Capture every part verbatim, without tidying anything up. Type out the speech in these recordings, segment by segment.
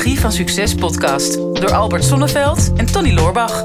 Psychologie van Succes podcast door Albert Sonneveld en Tony Loorbach.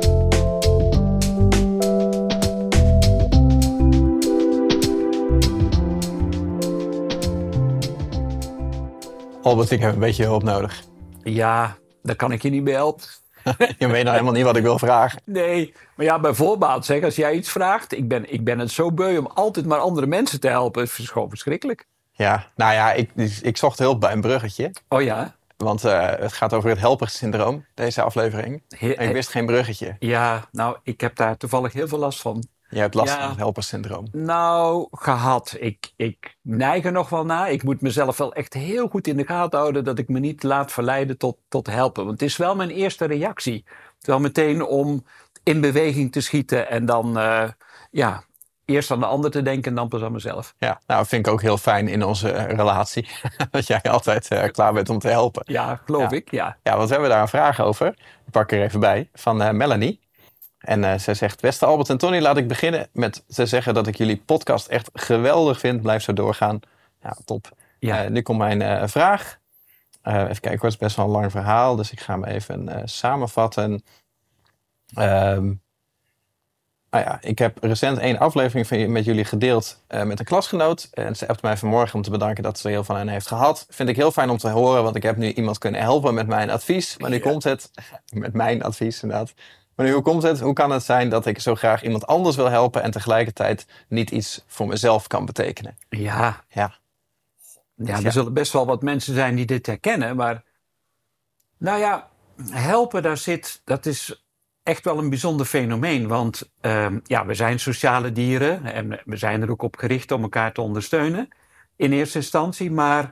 Albert, ik heb een beetje hulp nodig. Ja, daar kan ik je niet bij helpen. Je weet nou helemaal niet wat ik wil vragen. Nee, maar ja, bijvoorbeeld, zeg, als jij iets vraagt... Ik ben, ik ben het zo beu om altijd maar andere mensen te helpen. Het is gewoon verschrikkelijk. Ja, nou ja, ik, ik zocht hulp bij een bruggetje. Oh ja? Want uh, het gaat over het helpersyndroom, deze aflevering. He, en ik wist geen bruggetje. Ja, nou, ik heb daar toevallig heel veel last van. Je hebt last ja, van het helpersyndroom. Nou, gehad. Ik, ik neig er nog wel naar. Ik moet mezelf wel echt heel goed in de gaten houden... dat ik me niet laat verleiden tot, tot helpen. Want het is wel mijn eerste reactie. Wel meteen om in beweging te schieten... en dan uh, ja, eerst aan de ander te denken en dan pas aan mezelf. Ja, nou, dat vind ik ook heel fijn in onze uh, relatie. Dat jij altijd uh, klaar bent om te helpen. Ja, geloof ja. ik, ja. Ja, want we hebben daar een vraag over. Ik pak er even bij. Van uh, Melanie. En uh, zij zegt, beste Albert en Tony, laat ik beginnen met te zeggen dat ik jullie podcast echt geweldig vind. Blijf zo doorgaan. Ja, top. Ja. Uh, nu komt mijn uh, vraag. Uh, even kijken, het is best wel een lang verhaal, dus ik ga hem even uh, samenvatten. Um, nou ja, ik heb recent één aflevering van, met jullie gedeeld uh, met een klasgenoot. En ze appte mij vanmorgen om te bedanken dat ze er heel van hen heeft gehad. Vind ik heel fijn om te horen, want ik heb nu iemand kunnen helpen met mijn advies. Maar nu ja. komt het, met mijn advies inderdaad. Maar nu, hoe komt het? Hoe kan het zijn dat ik zo graag iemand anders wil helpen... en tegelijkertijd niet iets voor mezelf kan betekenen? Ja, ja. ja er ja. zullen best wel wat mensen zijn die dit herkennen. Maar nou ja, helpen, daar zit, dat is echt wel een bijzonder fenomeen. Want um, ja, we zijn sociale dieren en we zijn er ook op gericht om elkaar te ondersteunen. In eerste instantie, maar...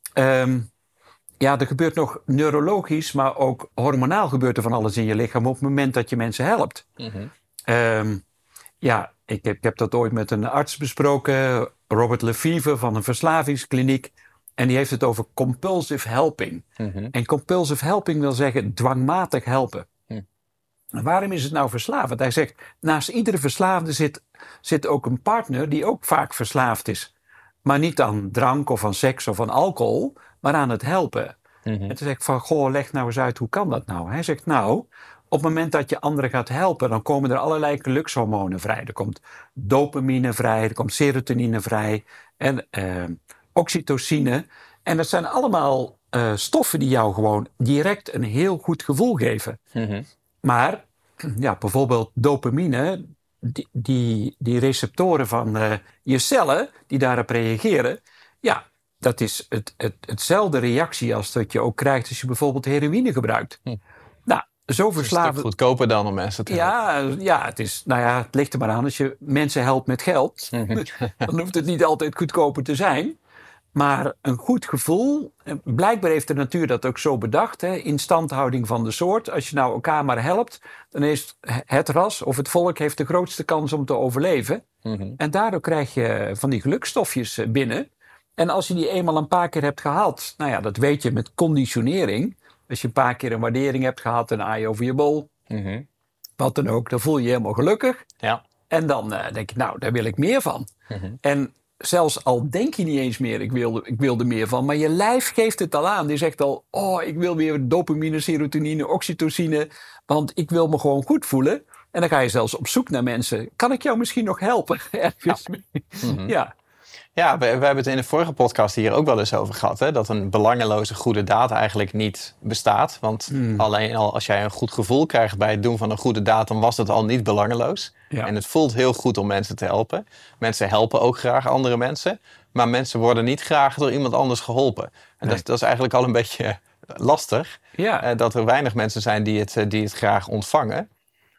Um, Ja, er gebeurt nog neurologisch, maar ook hormonaal gebeurt er van alles in je lichaam op het moment dat je mensen helpt. Mm-hmm. Um, ja, ik heb, ik heb dat ooit met een arts besproken, Robert Lefevre van een verslavingskliniek. En die heeft het over compulsive helping. Mm-hmm. En compulsive helping wil zeggen dwangmatig helpen. Mm. En waarom is het nou verslavend? Hij zegt, naast iedere verslaafde zit, zit ook een partner die ook vaak verslaafd is. Maar niet aan drank of aan seks of aan alcohol, maar aan het helpen. Mm-hmm. En toen zeg ik van, goh, leg nou eens uit, hoe kan dat nou? Hij zegt, nou, op het moment dat je anderen gaat helpen... dan komen er allerlei gelukshormonen vrij. Er komt dopamine vrij, er komt serotonine vrij... en uh, oxytocine. En dat zijn allemaal uh, stoffen die jou gewoon direct een heel goed gevoel geven. Mm-hmm. Maar, ja, bijvoorbeeld dopamine... Die, die, die receptoren van uh, je cellen die daarop reageren... ja, dat is het, het, hetzelfde reactie als dat je ook krijgt als je bijvoorbeeld heroïne gebruikt. Hm. Nou, zo verslaven... Het is een stuk goedkoper dan om mensen te helpen. Ja, ja, het is, nou ja, het ligt er maar aan. Als je mensen helpt met geld, dan hoeft het niet altijd goedkoper te zijn. Maar een goed gevoel, blijkbaar heeft de natuur dat ook zo bedacht, hè, instandhouding van de soort. Als je nou elkaar maar helpt, dan is het ras of het volk heeft de grootste kans om te overleven. Mm-hmm. En daardoor krijg je van die gelukstofjes binnen. En als je die eenmaal een paar keer hebt gehad, nou ja, dat weet je met conditionering. Als je een paar keer een waardering hebt gehad, een aai over je bol, mm-hmm. wat dan ook, dan voel je je helemaal gelukkig. Ja. En dan uh, denk je, nou, daar wil ik meer van. Mm-hmm. En zelfs al denk je niet eens meer, ik wil, ik wil er meer van. Maar je lijf geeft het al aan. Die zegt al, oh, ik wil weer dopamine, serotonine, oxytocine. Want ik wil me gewoon goed voelen. En dan ga je zelfs op zoek naar mensen. Kan ik jou misschien nog helpen? Ja. Mm-hmm. ja. Ja, we, we hebben het in de vorige podcast hier ook wel eens over gehad. Hè? Dat een belangeloze goede daad eigenlijk niet bestaat. Want mm. alleen al als jij een goed gevoel krijgt bij het doen van een goede daad... dan was het al niet belangeloos. Ja. En het voelt heel goed om mensen te helpen. Mensen helpen ook graag andere mensen. Maar mensen worden niet graag door iemand anders geholpen. En nee. dat, dat is eigenlijk al een beetje lastig. Ja. Uh, dat er weinig mensen zijn die het, die het graag ontvangen.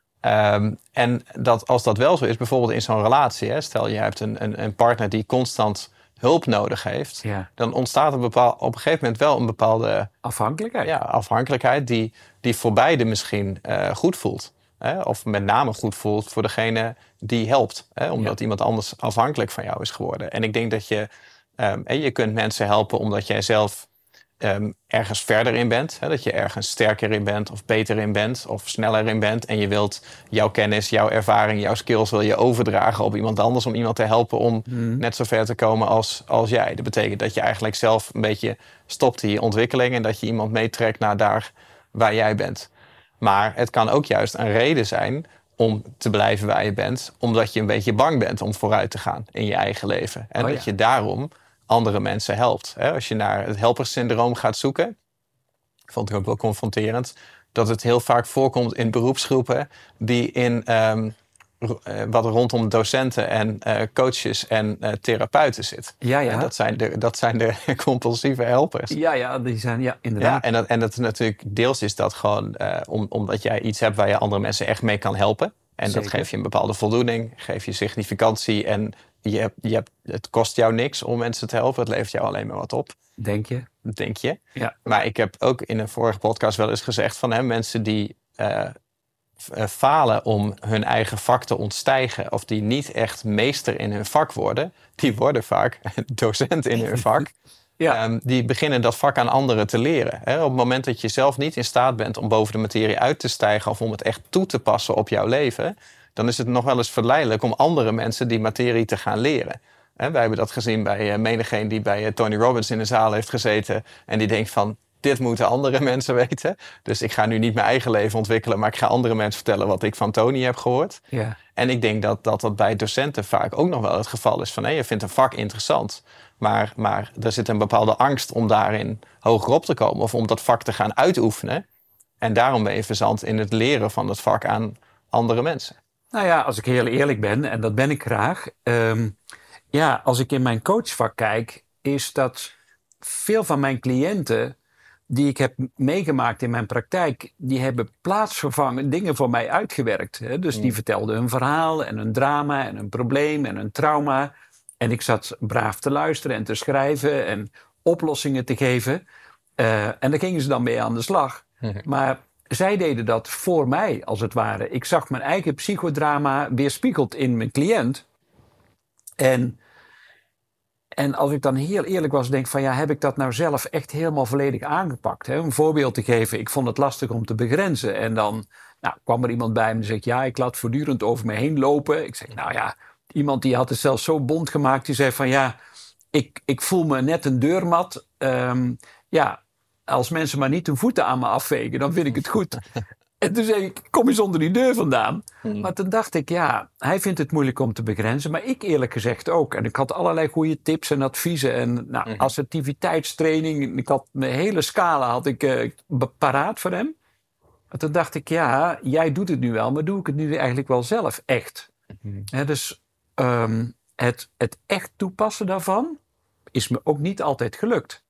Um, en dat als dat wel zo is, bijvoorbeeld in zo'n relatie... Hè, stel je hebt een, een, een partner die constant hulp nodig heeft... Ja. dan ontstaat er bepaal, op een gegeven moment wel een bepaalde... Afhankelijkheid. Ja, afhankelijkheid die, die voor beide misschien uh, goed voelt. Hè, of met name goed voelt voor degene die helpt. Hè, omdat ja. iemand anders afhankelijk van jou is geworden. En ik denk dat je... Um, je kunt mensen helpen omdat jij zelf... um, ergens verder in bent. Hè, dat je ergens sterker in bent of beter in bent of sneller in bent. En je wilt jouw kennis, jouw ervaring, jouw skills wil je overdragen op iemand anders. Om iemand te helpen om mm. net zo ver te komen als, als jij. Dat betekent dat je eigenlijk zelf een beetje stopt in je ontwikkeling. En dat je iemand meetrekt naar daar waar jij bent. Maar het kan ook juist een reden zijn om te blijven waar je bent. Omdat je een beetje bang bent om vooruit te gaan in je eigen leven. En oh ja. dat je daarom andere mensen helpt. Als je naar het helpersyndroom gaat zoeken, vond ik ook wel confronterend, dat het heel vaak voorkomt in beroepsgroepen die in um, wat rondom docenten en uh, coaches en uh, therapeuten zit. Ja, ja. En dat zijn de, dat zijn de compulsieve helpers. Ja, ja, die zijn, ja, inderdaad. Ja, en, dat, en dat natuurlijk, deels is dat gewoon uh, om, omdat jij iets hebt waar je andere mensen echt mee kan helpen. En Zeker. Dat geeft je een bepaalde voldoening, geeft je significantie en je hebt, je hebt, het kost jou niks om mensen te helpen. Het levert jou alleen maar wat op. Denk je? Denk je. Ja. Maar ik heb ook in een vorige podcast wel eens gezegd van hè, mensen die uh, falen om hun eigen vak te ontstijgen of die niet echt meester in hun vak worden, die worden vaak docent in hun vak. Ja. Um, die beginnen dat vak aan anderen te leren. Hè? Op het moment dat je zelf niet in staat bent om boven de materie uit te stijgen of om het echt toe te passen op jouw leven, dan is het nog wel eens verleidelijk om andere mensen die materie te gaan leren. Hè, wij hebben dat gezien bij uh, menigeen die bij uh, Tony Robbins in de zaal heeft gezeten en die denkt van, dit moeten andere mensen weten. Dus ik ga nu niet mijn eigen leven ontwikkelen, maar ik ga andere mensen vertellen wat ik van Tony heb gehoord. Ja. En ik denk dat, dat dat bij docenten vaak ook nog wel het geval is van, hé, je vindt een vak interessant, maar, maar er zit een bepaalde angst om daarin hoger op te komen of om dat vak te gaan uitoefenen. En daarom ben je verzand in het leren van dat vak aan andere mensen. Nou ja, als ik heel eerlijk ben, en dat ben ik graag. Um, ja, als ik in mijn coachvak kijk, is dat veel van mijn cliënten die ik heb meegemaakt in mijn praktijk, die hebben plaatsvervangend dingen voor mij uitgewerkt. Hè? Dus mm. die vertelden hun verhaal en hun drama en hun probleem en hun trauma. En ik zat braaf te luisteren en te schrijven en oplossingen te geven. Uh, en daar gingen ze dan mee aan de slag. Mm-hmm. Maar zij deden dat voor mij, als het ware. Ik zag mijn eigen psychodrama weerspiegeld in mijn cliënt. En, en als ik dan heel eerlijk was, denk van ja, heb ik dat nou zelf echt helemaal volledig aangepakt? Hè? Een voorbeeld te geven, ik vond het lastig om te begrenzen. En dan nou, kwam er iemand bij me en zei, ja, ik laat voortdurend over me heen lopen. Ik zeg, nou ja, iemand die had het zelfs zo bond gemaakt, die zei van ja, ik, ik voel me net een deurmat. Um, ja, als mensen maar niet hun voeten aan me afvegen, dan vind ik het goed. En toen zei ik, kom eens onder die deur vandaan. Hmm. Maar toen dacht ik, ja, hij vindt het moeilijk om te begrenzen. Maar ik eerlijk gezegd ook. En ik had allerlei goede tips en adviezen. En nou, hmm. assertiviteitstraining. Ik had mijn hele scala had ik, uh, paraat voor hem. Maar toen dacht ik, ja, jij doet het nu wel. Maar doe ik het nu eigenlijk wel zelf echt? Hmm. He, dus um, het, het echt toepassen daarvan is me ook niet altijd gelukt.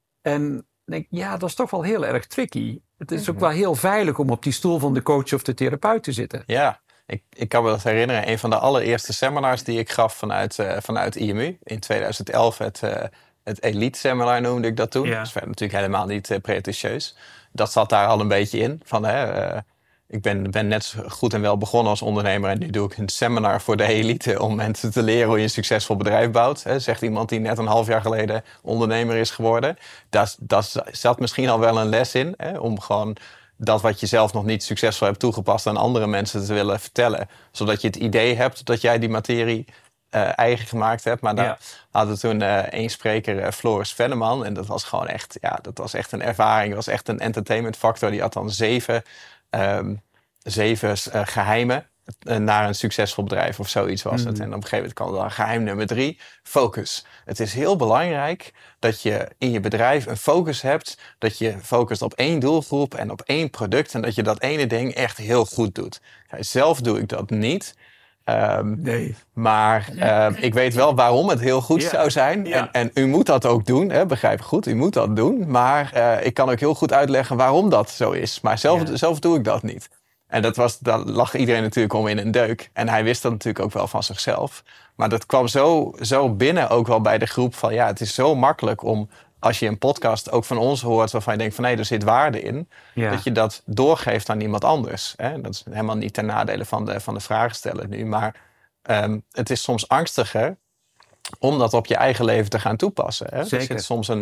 En denk, ja, dat is toch wel heel erg tricky. Het is ook wel heel veilig om op die stoel van de coach of de therapeut te zitten. Ja, ik, ik kan me dat herinneren. Een van de allereerste seminars die ik gaf vanuit, uh, vanuit I M U. In tweeduizend elf het, uh, het Elite Seminar noemde ik dat toen. Ja. Dat is natuurlijk helemaal niet uh, pretentieus. Dat zat daar al een beetje in. Van, hè, uh, ik ben, ben net zo goed en wel begonnen als ondernemer. En nu doe ik een seminar voor de elite om mensen te leren hoe je een succesvol bedrijf bouwt. Hè, zegt iemand die net een half jaar geleden ondernemer is geworden. Daar zat misschien al wel een les in. Hè, om gewoon dat wat je zelf nog niet succesvol hebt toegepast aan andere mensen te willen vertellen. Zodat je het idee hebt dat jij die materie uh, eigen gemaakt hebt. Maar daar ja. hadden we toen uh, één spreker, uh, Floris Venneman. En dat was gewoon echt, ja, dat was echt een ervaring. Dat was echt een entertainment factor. Die had dan zeven... Um, zeven uh, geheimen uh, naar een succesvol bedrijf of zoiets was het. Mm. En op een gegeven moment kwam dan geheim nummer drie, focus. Het is heel belangrijk dat je in je bedrijf een focus hebt, dat je focust op één doelgroep en op één product en dat je dat ene ding echt heel goed doet. Ja, zelf doe ik dat niet. Um, nee. Maar uh, ik weet wel waarom het heel goed ja. zou zijn. Ja. En, en u moet dat ook doen, hè? Begrijp ik goed. U moet dat doen. Maar uh, ik kan ook heel goed uitleggen waarom dat zo is. Maar zelf, ja. zelf doe ik dat niet. En dat was, daar lag iedereen natuurlijk om in een deuk. En hij wist dat natuurlijk ook wel van zichzelf. Maar dat kwam zo, zo binnen ook wel bij de groep van ja, het is zo makkelijk om, als je een podcast ook van ons hoort waarvan je denkt van nee, er zit waarde in, ja. dat je dat doorgeeft aan iemand anders. Hè? Dat is helemaal niet ten nadele van de, van de vragensteller nu. Maar um, het is soms angstiger om dat op je eigen leven te gaan toepassen. Hè? Er zit soms een,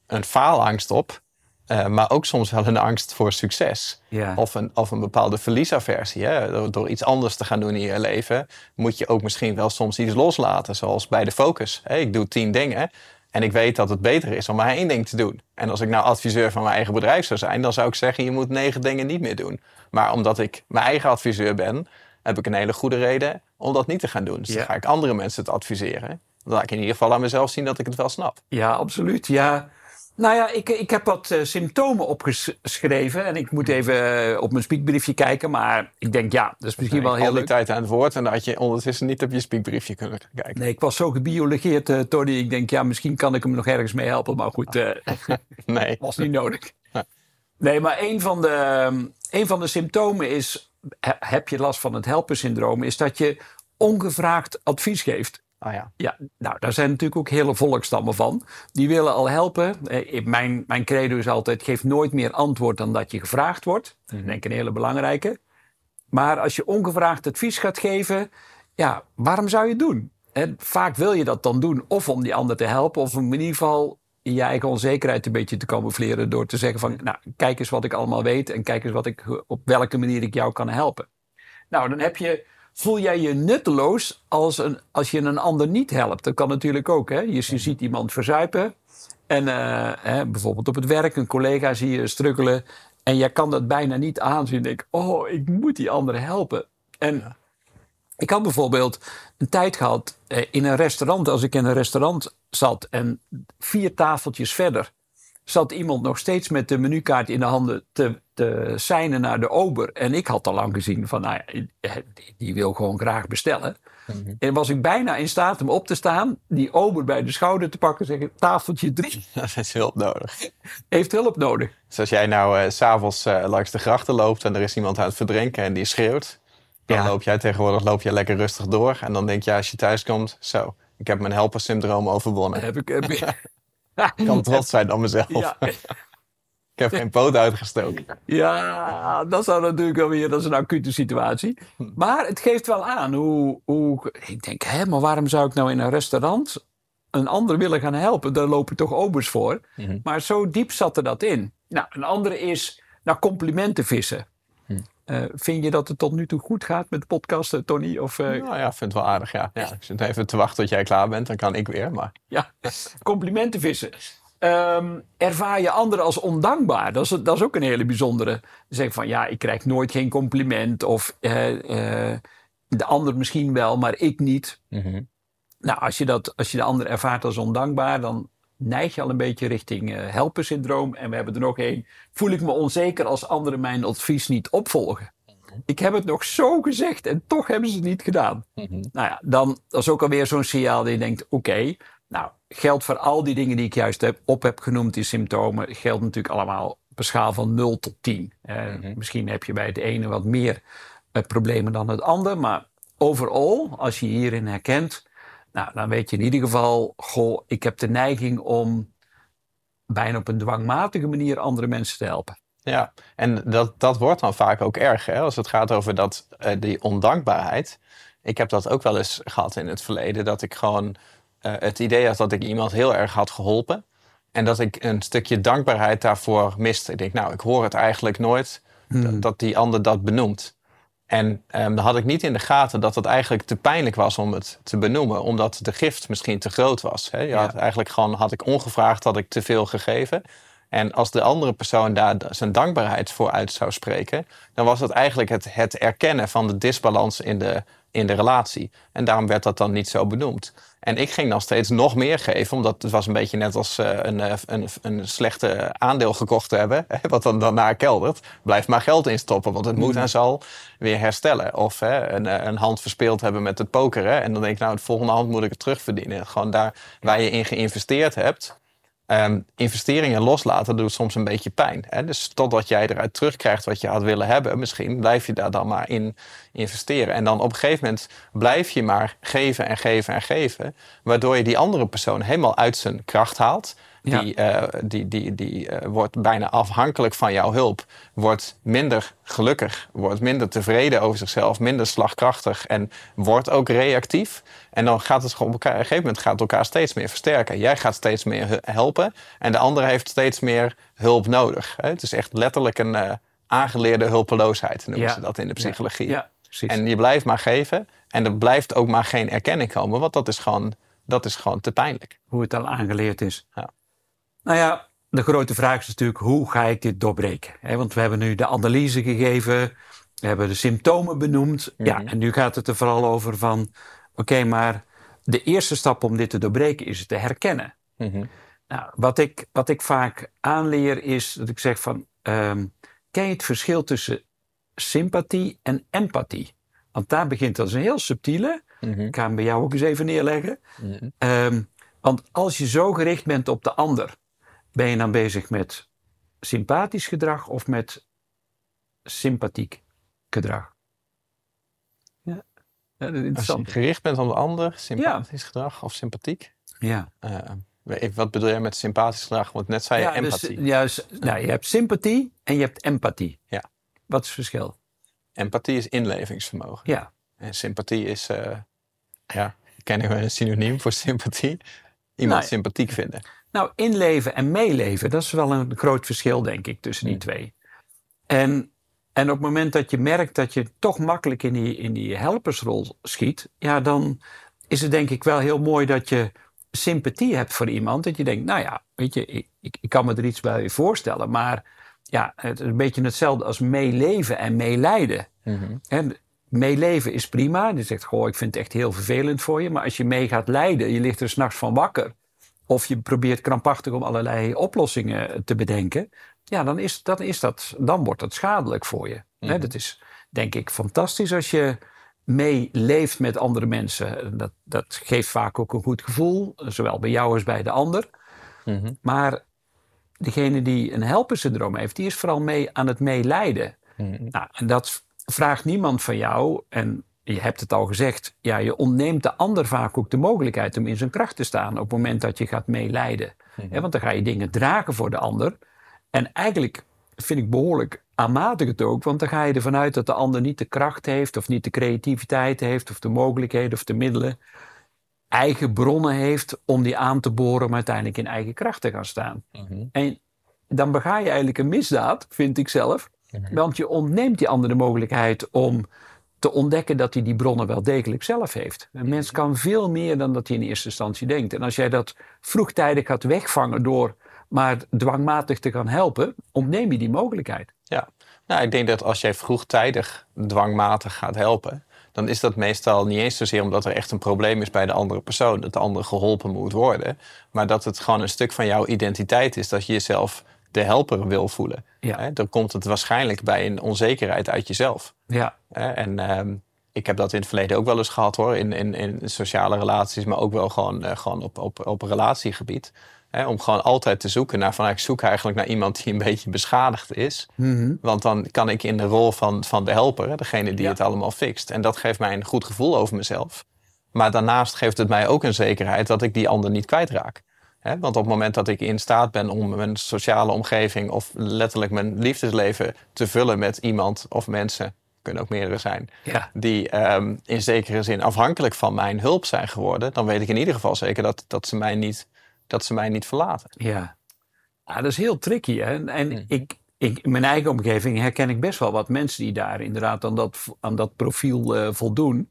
een faalangst op. Uh, maar ook soms wel een angst voor succes. Ja. Of, een, of een bepaalde verliesaversie. Hè? Door, door iets anders te gaan doen in je leven... moet je ook misschien wel soms iets loslaten. Zoals bij de focus. Hè? Ik doe tien dingen... en ik weet dat het beter is om maar één ding te doen. En als ik nou adviseur van mijn eigen bedrijf zou zijn... dan zou ik zeggen, je moet negen dingen niet meer doen. Maar omdat ik mijn eigen adviseur ben... heb ik een hele goede reden om dat niet te gaan doen. Dus ja. dan ga ik andere mensen het adviseren. Dan laat ik in ieder geval aan mezelf zien dat ik het wel snap. Ja, absoluut. Ja. Nou ja, ik, ik heb wat uh, symptomen opgeschreven. En ik moet even uh, op mijn spiekbriefje kijken. Maar ik denk, ja, dat is misschien nee, wel heel al die leuk. tijd aan het woord. En dan had je ondertussen niet op je spiekbriefje kunnen kijken. Nee, ik was zo gebiologeerd, uh, Tony. Ik denk, ja, misschien kan ik hem nog ergens mee helpen. Maar goed, uh, nee. was niet nodig. Nee, maar een van de, een van de symptomen is... heb je last van het helpersyndroom... is dat je ongevraagd advies geeft. Oh ja. Ja, nou, daar zijn natuurlijk ook hele volkstammen van. Die willen al helpen. Eh, mijn, mijn credo is altijd... geef nooit meer antwoord dan dat je gevraagd wordt. Dat is denk ik een hele belangrijke. Maar als je ongevraagd advies gaat geven... ja, waarom zou je het doen? En vaak wil je dat dan doen... of om die ander te helpen... of in ieder geval je eigen onzekerheid een beetje te camoufleren... door te zeggen van... nou, kijk eens wat ik allemaal weet... en kijk eens wat ik, op welke manier ik jou kan helpen. Nou, dan heb je... voel jij je nutteloos als, een, als je een ander niet helpt? Dat kan natuurlijk ook. Hè? Je, je ziet iemand verzuipen. En uh, hè, bijvoorbeeld op het werk, een collega zie je struggelen. En jij kan dat bijna niet aanzien. Je denkt, oh, ik moet die ander helpen. En ja. ik had bijvoorbeeld een tijd gehad uh, in een restaurant. Als ik in een restaurant zat en vier tafeltjes verder... zat iemand nog steeds met de menukaart in de handen te, te seinen naar de ober. En ik had al lang gezien van, nou ja, die, die wil gewoon graag bestellen. Mm-hmm. En was ik bijna in staat om op te staan, die ober bij de schouder te pakken en zeggen, tafeltje drie. Dat is hulp nodig. Heeft hulp nodig. Dus als jij nou uh, 's avonds uh, langs de grachten loopt en er is iemand aan het verdrinken en die schreeuwt. Dan ja. loop jij tegenwoordig loop jij lekker rustig door. En dan denk je, als je thuis komt, zo, ik heb mijn helpersyndroom overwonnen. Heb ik... Heb ik Ik kan trots zijn op mezelf. Ja. Ik heb geen poot uitgestoken. Ja, dat zou natuurlijk wel weer, dat is een acute situatie. Maar het geeft wel aan hoe, hoe ik denk, hé, maar waarom zou ik nou in een restaurant een ander willen gaan helpen? Daar lopen toch obers voor. Mm-hmm. Maar zo diep zat er dat in. Nou, een andere is, nou, complimenten vissen. Hm. Uh, vind je dat het tot nu toe goed gaat met de podcast, Tony? Of, uh... Nou ja, ik vind het wel aardig, ja. ja. Ik zit even te wachten tot jij klaar bent, dan kan ik weer. Maar... Ja, complimenten vissen. Um, ervaar je anderen als ondankbaar? Dat is, dat is ook een hele bijzondere. Zeg van, ja, ik krijg nooit geen compliment. Of uh, uh, de ander misschien wel, maar ik niet. Mm-hmm. Nou, als je, dat, als je de ander ervaart als ondankbaar... dan neig je al een beetje richting uh, helpersyndroom. En we hebben er nog één. Voel ik me onzeker als anderen mijn advies niet opvolgen? Mm-hmm. Ik heb het nog zo gezegd en toch hebben ze het niet gedaan. Mm-hmm. Nou ja, dan dat is ook alweer zo'n signaal dat je denkt, oké... Okay, nou, geldt voor al die dingen die ik juist heb, op heb genoemd, die symptomen, geldt natuurlijk allemaal op een schaal van nul tot tien. Uh, mm-hmm. Misschien heb je bij het ene wat meer uh, problemen dan het ander, maar overal, als je je hierin herkent, nou, dan weet je in ieder geval, goh, ik heb de neiging om bijna op een dwangmatige manier andere mensen te helpen. Ja, en dat, dat wordt dan vaak ook erg, hè? Als het gaat over dat, uh, die ondankbaarheid. Ik heb dat ook wel eens gehad in het verleden, dat ik gewoon... Uh, het idee had dat ik iemand heel erg had geholpen. En dat ik een stukje dankbaarheid daarvoor miste. Ik denk, nou, ik hoor het eigenlijk nooit hmm. dat, dat die ander dat benoemt. En um, dan had ik niet in de gaten dat het eigenlijk te pijnlijk was om het te benoemen. Omdat de gift misschien te groot was. Hè? Je had ja. Eigenlijk gewoon, had ik ongevraagd, had ik te veel gegeven. En als de andere persoon daar zijn dankbaarheid voor uit zou spreken... dan was het eigenlijk het, het erkennen van de disbalans in de, in de relatie. En daarom werd dat dan niet zo benoemd. En ik ging dan steeds nog meer geven, omdat het was een beetje net als uh, een, een, een slechte aandeel gekocht te hebben, hè, wat dan daarna keldert. Blijf maar geld instoppen, want het moet en zal weer herstellen. Of hè, een, een hand verspeeld hebben met het pokeren. En dan denk ik, nou, de volgende hand moet ik het terugverdienen. Gewoon daar waar je in geïnvesteerd hebt. Um, investeringen loslaten doet soms een beetje pijn. Hè? Dus totdat jij eruit terugkrijgt wat je had willen hebben, misschien blijf je daar dan maar in investeren. En dan op een gegeven moment blijf je maar geven en geven en geven. Waardoor je die andere persoon helemaal uit zijn kracht haalt. Ja. Die, uh, die, die, die uh, wordt bijna afhankelijk van jouw hulp. Wordt minder gelukkig. Wordt minder tevreden over zichzelf. Minder slagkrachtig. En wordt ook reactief. En dan gaat het gewoon op elkaar, op een gegeven moment gaat het elkaar steeds meer versterken. Jij gaat steeds meer helpen. En de ander heeft steeds meer hulp nodig. Hè? Het is echt letterlijk een uh, aangeleerde hulpeloosheid. Noemen ja. ze dat in de psychologie. Ja. Ja, precies. En je blijft maar geven. En er blijft ook maar geen erkenning komen. Want dat is gewoon, dat is gewoon te pijnlijk. Hoe het al aangeleerd is. Ja. Nou ja, de grote vraag is natuurlijk, hoe ga ik dit doorbreken? He, want we hebben nu de analyse gegeven, we hebben de symptomen benoemd. Mm-hmm. Ja, en nu gaat het er vooral over van, oké, okay, maar de eerste stap om dit te doorbreken is het te herkennen. Mm-hmm. Nou, wat ik, wat ik vaak aanleer is dat ik zeg van, um, ken je het verschil tussen sympathie en empathie? Want daar begint als een heel subtiele. Mm-hmm. Ik ga hem bij jou ook eens even neerleggen. Mm-hmm. Um, want als je zo gericht bent op de ander, ben je dan bezig met sympathisch gedrag of met sympathiek gedrag? Ja, ja dat is interessant. Als je gericht bent op de ander, sympathisch ja. gedrag of sympathiek? Ja. Uh, wat bedoel je met sympathisch gedrag? Want net zei je ja, empathie. Dus, ja, dus, nou, je hebt sympathie en je hebt empathie. Ja. Wat is het verschil? Empathie is inlevingsvermogen. Ja. En sympathie is, uh, ja, ken ik wel een synoniem voor sympathie? Iemand nou, sympathiek vinden. Nou, inleven en meeleven, dat is wel een groot verschil, denk ik, tussen die hmm. twee. En, en op het moment dat je merkt dat je toch makkelijk in die, in die helpersrol schiet, ja, dan is het denk ik wel heel mooi dat je sympathie hebt voor iemand. Dat je denkt, nou ja, weet je, ik, ik, ik kan me er iets bij voorstellen, maar ja, het is een beetje hetzelfde als meeleven en meelijden. Hmm. En meeleven is prima. Je zegt, goh, ik vind het echt heel vervelend voor je. Maar als je mee gaat lijden, je ligt er 's nachts van wakker. Of je probeert krampachtig om allerlei oplossingen te bedenken. Ja, dan, is, dan, is dat, dan wordt dat schadelijk voor je. Mm-hmm. He, dat is denk ik fantastisch als je meeleeft met andere mensen. Dat, dat geeft vaak ook een goed gevoel. Zowel bij jou als bij de ander. Mm-hmm. Maar degene die een helpersyndroom heeft, die is vooral mee aan het meelijden. Mm-hmm. Nou, en dat vraagt niemand van jou, en je hebt het al gezegd, ja, je ontneemt de ander vaak ook de mogelijkheid om in zijn kracht te staan op het moment dat je gaat meelijden. Mm-hmm. He, want dan ga je dingen dragen voor de ander. En eigenlijk vind ik behoorlijk aanmatigend ook, want dan ga je ervan uit dat de ander niet de kracht heeft, of niet de creativiteit heeft, of de mogelijkheden, of de middelen, eigen bronnen heeft om die aan te boren om uiteindelijk in eigen kracht te gaan staan. Mm-hmm. En dan bega je eigenlijk een misdaad, vind ik zelf. Mm-hmm. Want je ontneemt die ander de mogelijkheid om te ontdekken dat hij die bronnen wel degelijk zelf heeft. Een mens kan veel meer dan dat hij in eerste instantie denkt. En als jij dat vroegtijdig gaat wegvangen door maar dwangmatig te gaan helpen, ontneem je die mogelijkheid. Ja, nou, ik denk dat als jij vroegtijdig dwangmatig gaat helpen, dan is dat meestal niet eens zozeer omdat er echt een probleem is bij de andere persoon, dat de ander geholpen moet worden, maar dat het gewoon een stuk van jouw identiteit is, dat je jezelf de helper wil voelen. Ja. He, dan komt het waarschijnlijk bij een onzekerheid uit jezelf. Ja. He, en um, ik heb dat in het verleden ook wel eens gehad hoor, in, in, in sociale relaties, maar ook wel gewoon, uh, gewoon op, op, op relatiegebied. He, om gewoon altijd te zoeken naar, van ik zoek eigenlijk naar iemand die een beetje beschadigd is. Mm-hmm. Want dan kan ik in de rol van, van de helper, degene die ja. het allemaal fixt. En dat geeft mij een goed gevoel over mezelf. Maar daarnaast geeft het mij ook een zekerheid dat ik die ander niet kwijtraak. He, want op het moment dat ik in staat ben om mijn sociale omgeving of letterlijk mijn liefdesleven te vullen met iemand of mensen, kunnen ook meerdere zijn, ja. die um, in zekere zin afhankelijk van mijn hulp zijn geworden, dan weet ik in ieder geval zeker dat, dat, ze, mij niet, dat ze mij niet verlaten. Ja, ja dat is heel tricky. Hè? En hmm. ik, ik, in mijn eigen omgeving herken ik best wel wat mensen die daar inderdaad aan dat, aan dat profiel uh, voldoen.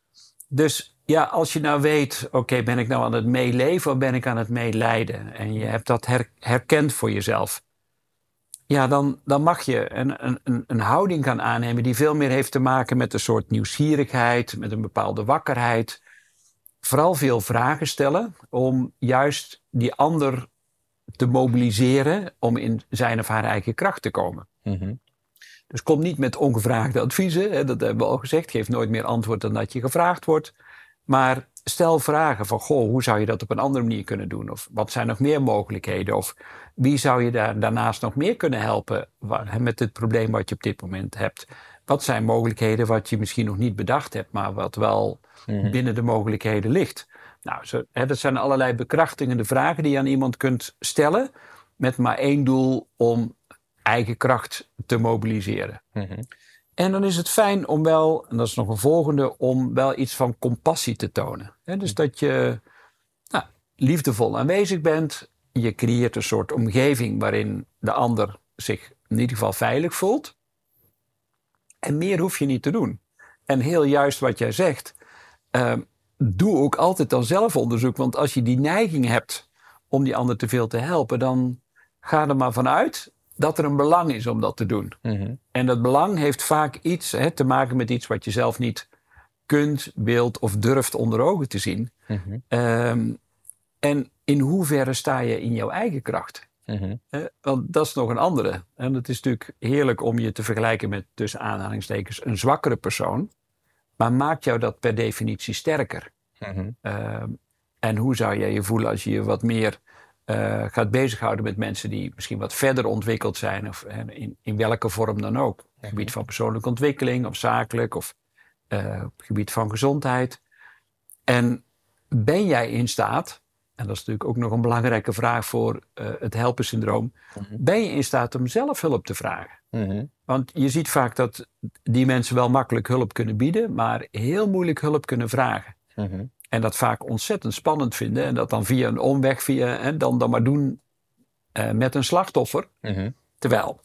Dus ja, als je nou weet, oké, okay, ben ik nou aan het meeleven of ben ik aan het meelijden? En je hebt dat her, herkend voor jezelf. Ja, dan, dan mag je een, een, een houding gaan aannemen die veel meer heeft te maken met een soort nieuwsgierigheid, met een bepaalde wakkerheid. Vooral veel vragen stellen om juist die ander te mobiliseren om in zijn of haar eigen kracht te komen. Mm-hmm. Dus kom niet met ongevraagde adviezen, hè, dat hebben we al gezegd. Geef nooit meer antwoord dan dat je gevraagd wordt. Maar stel vragen van, goh, hoe zou je dat op een andere manier kunnen doen? Of wat zijn nog meer mogelijkheden? Of wie zou je daar daarnaast nog meer kunnen helpen met het probleem wat je op dit moment hebt? Wat zijn mogelijkheden wat je misschien nog niet bedacht hebt, maar wat wel mm-hmm. binnen de mogelijkheden ligt? Nou, zo, hè, dat zijn allerlei bekrachtigende vragen die je aan iemand kunt stellen. Met maar één doel om eigen kracht te mobiliseren. Mm-hmm. En dan is het fijn om wel, en dat is nog een volgende, om wel iets van compassie te tonen. Hè, dus dat je nou, liefdevol aanwezig bent. Je creëert een soort omgeving waarin de ander zich in ieder geval veilig voelt. En meer hoef je niet te doen. En heel juist wat jij zegt, uh, doe ook altijd dan zelfonderzoek. Want als je die neiging hebt om die ander te veel te helpen, dan ga er maar vanuit dat er een belang is om dat te doen. Mm-hmm. En dat belang heeft vaak iets hè, te maken met iets wat je zelf niet kunt, wilt of durft onder ogen te zien. Mm-hmm. Um, en in hoeverre sta je in jouw eigen kracht? Mm-hmm. Uh, want dat is nog een andere. En het is natuurlijk heerlijk om je te vergelijken met, tussen aanhalingstekens, een zwakkere persoon. Maar maakt jou dat per definitie sterker? Mm-hmm. Uh, en hoe zou jij je voelen als je je wat meer uh, gaat bezighouden met mensen die misschien wat verder ontwikkeld zijn, of uh, in, in welke vorm dan ook. Op het gebied van persoonlijke ontwikkeling, of zakelijk, of uh, op het gebied van gezondheid. En ben jij in staat, en dat is natuurlijk ook nog een belangrijke vraag voor uh, het helpensyndroom, mm-hmm. ben je in staat om zelf hulp te vragen? Mm-hmm. Want je ziet vaak dat die mensen wel makkelijk hulp kunnen bieden, maar heel moeilijk hulp kunnen vragen. Mm-hmm. En dat vaak ontzettend spannend vinden. En dat dan via een omweg, via, hè, dan, dan maar doen uh, met een slachtoffer. Mm-hmm. Terwijl,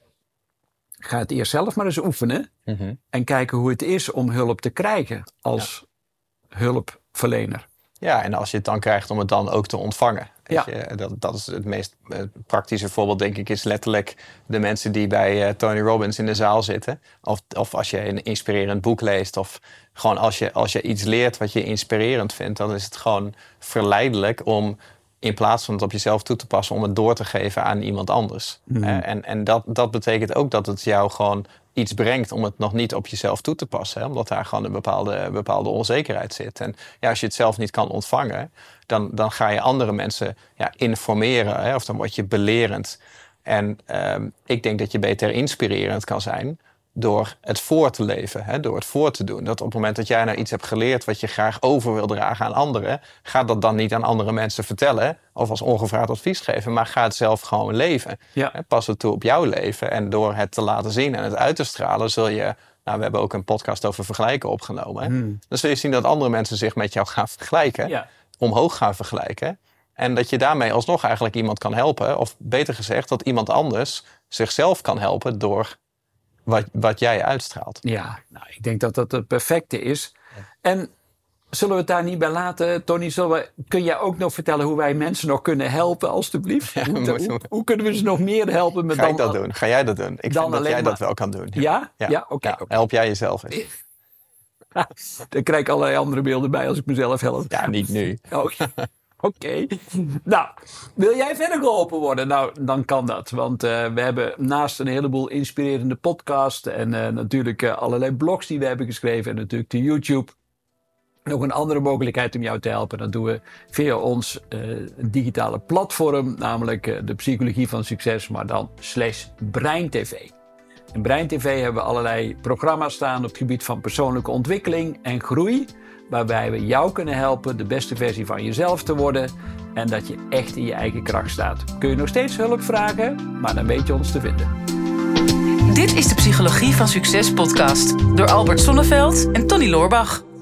ga het eerst zelf maar eens oefenen. Mm-hmm. En kijken hoe het is om hulp te krijgen als ja. hulpverlener. Ja, en als je het dan krijgt om het dan ook te ontvangen. Weet Ja. je, dat, dat is het meest uh, praktische voorbeeld, denk ik, is letterlijk de mensen die bij uh, Tony Robbins in de zaal zitten. Of, of als je een inspirerend boek leest. Of gewoon als je, als je iets leert wat je inspirerend vindt, dan is het gewoon verleidelijk om, in plaats van het op jezelf toe te passen, om het door te geven aan iemand anders. Mm. Uh, en en dat, dat betekent ook dat het jou gewoon iets brengt om het nog niet op jezelf toe te passen. Hè? Omdat daar gewoon een bepaalde, bepaalde onzekerheid zit. En ja, als je het zelf niet kan ontvangen, dan, dan ga je andere mensen ja, informeren. Hè? Of dan word je belerend. En um, ik denk dat je beter inspirerend kan zijn door het voor te leven, hè? Door het voor te doen. Dat op het moment dat jij nou iets hebt geleerd wat je graag over wil dragen aan anderen, ga dat dan niet aan andere mensen vertellen of als ongevraagd advies geven, maar ga het zelf gewoon leven. Ja. Hè? Pas het toe op jouw leven en door het te laten zien en het uit te stralen zul je, nou, we hebben ook een podcast over vergelijken opgenomen. Hè? Hmm. Dan zul je zien dat andere mensen zich met jou gaan vergelijken, ja. omhoog gaan vergelijken. En dat je daarmee alsnog eigenlijk iemand kan helpen, of beter gezegd, dat iemand anders zichzelf kan helpen door Wat, wat jij uitstraalt. Ja, nou, ik denk dat dat het perfecte is. Ja. En zullen we het daar niet bij laten, Tony? Zullen we, kun jij ook nog vertellen hoe wij mensen nog kunnen helpen, alstublieft? Ja, hoe, hoe, hoe kunnen we ze nog meer helpen? Met Ga ik dan, dat doen? Ga jij dat doen? Ik vind dat jij maar... dat wel kan doen. Ja? Ja, ja? ja oké. Okay, ja, okay. Help jij jezelf eens. Dan krijg ik allerlei andere beelden bij als ik mezelf help. Ja, niet nu. Oh, Oké. Okay. Nou, wil jij verder geholpen worden? Nou, dan kan dat. Want uh, we hebben naast een heleboel inspirerende podcasts en uh, natuurlijk uh, allerlei blogs die we hebben geschreven en natuurlijk de YouTube, nog een andere mogelijkheid om jou te helpen. Dat doen we via ons uh, digitale platform, namelijk uh, de Psychologie van Succes, maar dan slash BreinTV. In BreinTV hebben we allerlei programma's staan op het gebied van persoonlijke ontwikkeling en groei, waarbij we jou kunnen helpen de beste versie van jezelf te worden en dat je echt in je eigen kracht staat. Kun je nog steeds hulp vragen, maar dan weet je ons te vinden. Dit is de Psychologie van Succes podcast door Albert Sonneveld en Tony Loorbach.